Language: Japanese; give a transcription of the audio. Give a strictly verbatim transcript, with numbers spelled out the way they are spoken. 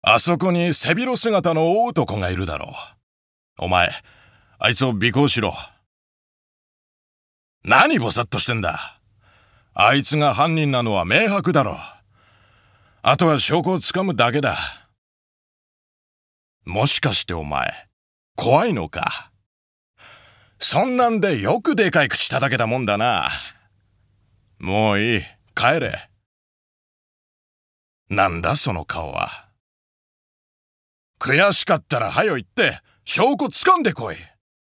あそこに背広姿の大男がいるだろう。お前、あいつを尾行しろ。何ぼさっとしてんだ。あいつが犯人なのは明白だろう。あとは証拠をつかむだけだ。もしかしてお前、怖いのか。そんなんでよくでかい口叩けたもんだな。もういい、帰れ。なんだその顔は。悔しかったら早よ言って証拠つかんでこい。